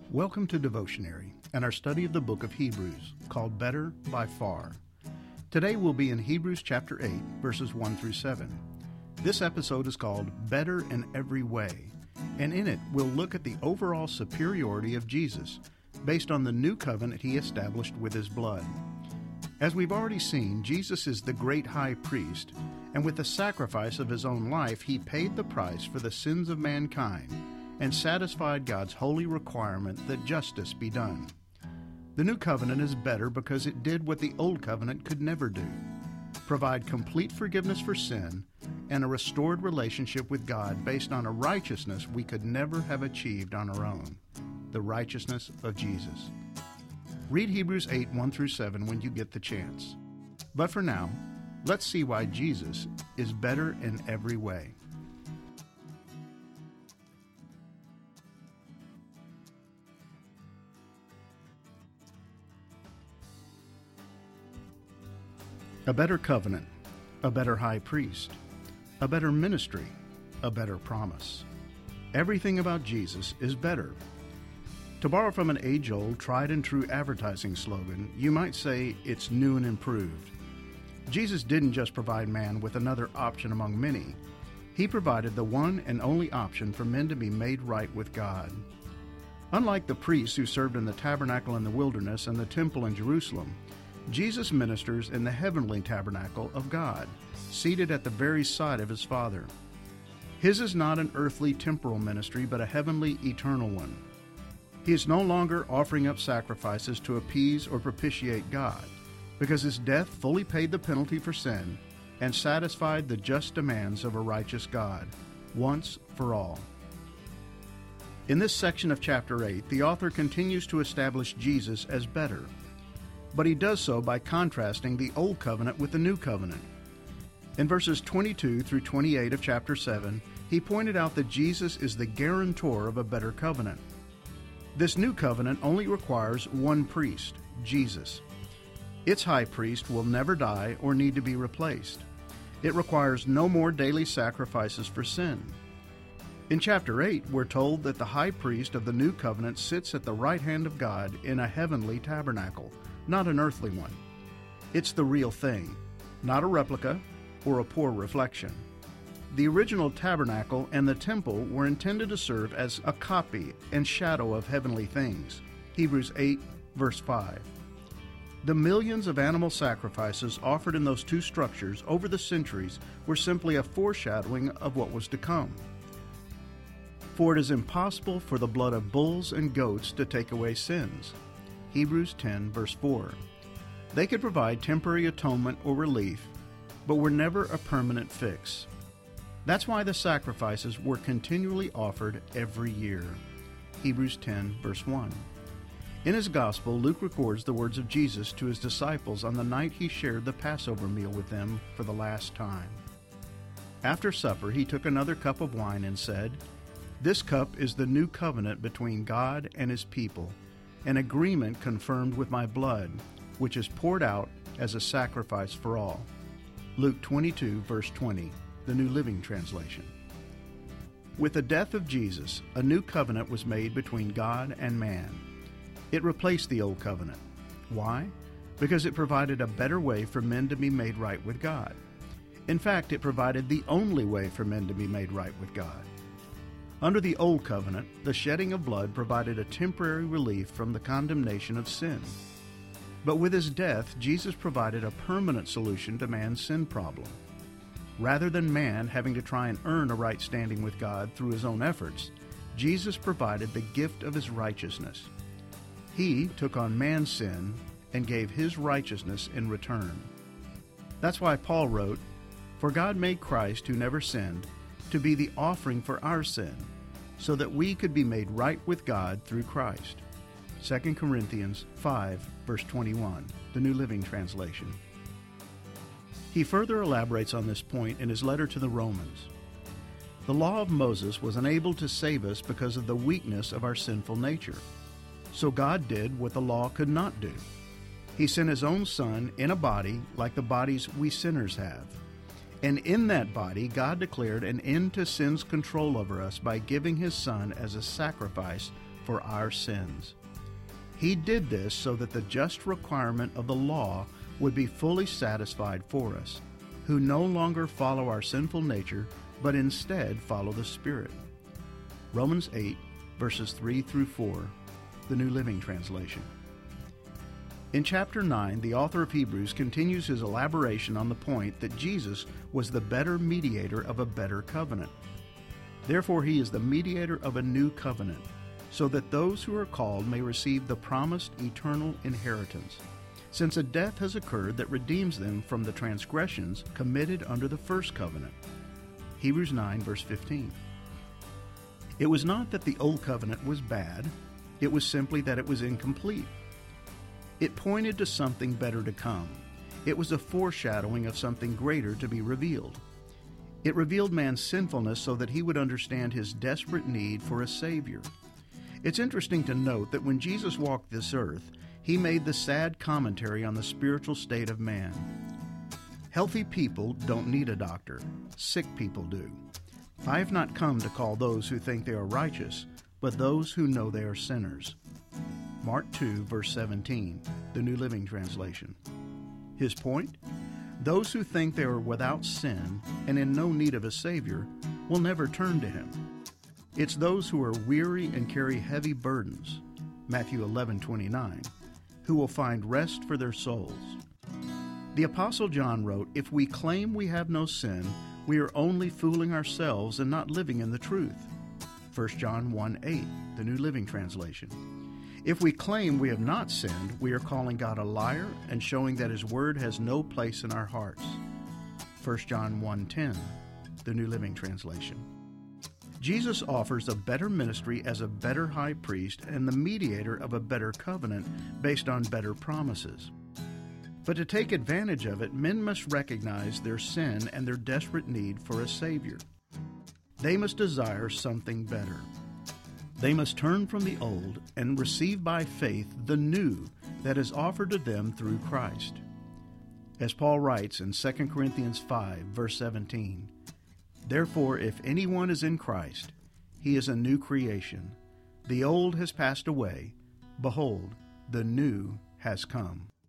Welcome to Devotionary and our study of the book of Hebrews, called Better by Far. Today we'll be in Hebrews chapter 8, verses 1 through 7. This episode is called Better in Every Way, and in it we'll look at the overall superiority of Jesus based on the new covenant he established with his blood. As we've already seen, Jesus is the great high priest, and with the sacrifice of his own life, he paid the price for the sins of mankind and satisfied God's holy requirement that justice be done. The new covenant is better because it did what the old covenant could never do: provide complete forgiveness for sin and a restored relationship with God based on a righteousness we could never have achieved on our own, the righteousness of Jesus. Read Hebrews 8, 1 through 7 when you get the chance. But for now, let's see why Jesus is better in every way. A better covenant, a better high priest, a better ministry, a better promise. Everything about Jesus is better. To borrow from an age-old, tried-and-true advertising slogan, you might say it's new and improved. Jesus didn't just provide man with another option among many. He provided the one and only option for men to be made right with God. Unlike the priests who served in the tabernacle in the wilderness and the temple in Jerusalem, Jesus ministers in the heavenly tabernacle of God, seated at the very side of his Father. His is not an earthly temporal ministry, but a heavenly eternal one. He is no longer offering up sacrifices to appease or propitiate God, because his death fully paid the penalty for sin and satisfied the just demands of a righteous God, once for all. In this section of chapter 8, the author continues to establish Jesus as better, but he does so by contrasting the Old Covenant with the New Covenant. In verses 22 through 28 of chapter 7, he pointed out that Jesus is the guarantor of a better covenant. This new covenant only requires one priest, Jesus. Its high priest will never die or need to be replaced. It requires no more daily sacrifices for sin. In chapter 8, we're told that the high priest of the new covenant sits at the right hand of God in a heavenly tabernacle, not an earthly one. It's the real thing, not a replica or a poor reflection. The original tabernacle and the temple were intended to serve as a copy and shadow of heavenly things. Hebrews 8, verse 5. The millions of animal sacrifices offered in those two structures over the centuries were simply a foreshadowing of what was to come. For it is impossible for the blood of bulls and goats to take away sins. Hebrews 10, verse 4. They could provide temporary atonement or relief, but were never a permanent fix. That's why the sacrifices were continually offered every year. Hebrews 10, verse 1. In his Gospel, Luke records the words of Jesus to his disciples on the night he shared the Passover meal with them for the last time. After supper, he took another cup of wine and said, "This cup is the new covenant between God and his people, an agreement confirmed with my blood, which is poured out as a sacrifice for all." Luke 22, verse 20, the New Living Translation. With the death of Jesus, a new covenant was made between God and man. It replaced the old covenant. Why? Because it provided a better way for men to be made right with God. In fact, it provided the only way for men to be made right with God. Under the old covenant, the shedding of blood provided a temporary relief from the condemnation of sin. But with his death, Jesus provided a permanent solution to man's sin problem. Rather than man having to try and earn a right standing with God through his own efforts, Jesus provided the gift of his righteousness. He took on man's sin and gave his righteousness in return. That's why Paul wrote, "For God made Christ, who never sinned, to be the offering for our sin, so that we could be made right with God through Christ." 2 Corinthians 5, verse 21, the New Living Translation. He further elaborates on this point in his letter to the Romans. The law of Moses was unable to save us because of the weakness of our sinful nature. So God did what the law could not do. He sent his own Son in a body like the bodies we sinners have. And in that body, God declared an end to sin's control over us by giving his Son as a sacrifice for our sins. He did this so that the just requirement of the law would be fully satisfied for us, who no longer follow our sinful nature, but instead follow the Spirit. Romans 8, verses 3 through 4, the New Living Translation. In chapter 9, the author of Hebrews continues his elaboration on the point that Jesus was the better mediator of a better covenant. Therefore, he is the mediator of a new covenant, so that those who are called may receive the promised eternal inheritance, since a death has occurred that redeems them from the transgressions committed under the first covenant. Hebrews 9, verse 15. It was not that the old covenant was bad, it was simply that it was incomplete. It pointed to something better to come. It was a foreshadowing of something greater to be revealed. It revealed man's sinfulness so that he would understand his desperate need for a Savior. It's interesting to note that when Jesus walked this earth, he made the sad commentary on the spiritual state of man. Healthy people don't need a doctor. Sick people do. I have not come to call those who think they are righteous, but those who know they are sinners. Mark 2, verse 17, the New Living Translation. His point? Those who think they are without sin and in no need of a Savior will never turn to him. It's those who are weary and carry heavy burdens, Matthew 11:29, who will find rest for their souls. The Apostle John wrote, "If we claim we have no sin, we are only fooling ourselves and not living in the truth." 1 John 1:8, the New Living Translation. If we claim we have not sinned, we are calling God a liar and showing that His Word has no place in our hearts. 1 John 1:10, the New Living Translation. Jesus offers a better ministry as a better high priest and the mediator of a better covenant based on better promises. But to take advantage of it, men must recognize their sin and their desperate need for a Savior. They must desire something better. They must turn from the old and receive by faith the new that is offered to them through Christ. As Paul writes in 2 Corinthians 5, verse 17, "Therefore, if anyone is in Christ, he is a new creation. The old has passed away. Behold, the new has come."